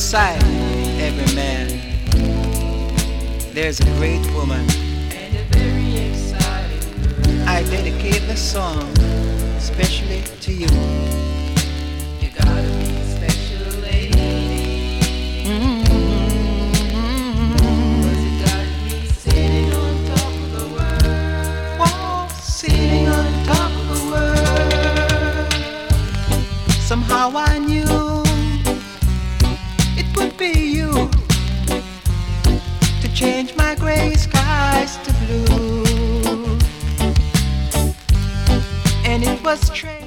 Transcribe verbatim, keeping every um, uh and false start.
Inside every man, there's a great woman. And a very exciting girl. I dedicate this song especially to you. You gotta be a special lady. Mm-hmm. Cause you got me sitting on top of the world. Whoa, sitting on top of the world. Somehow I knew it would be you to change my gray skies to blue. And it was strange.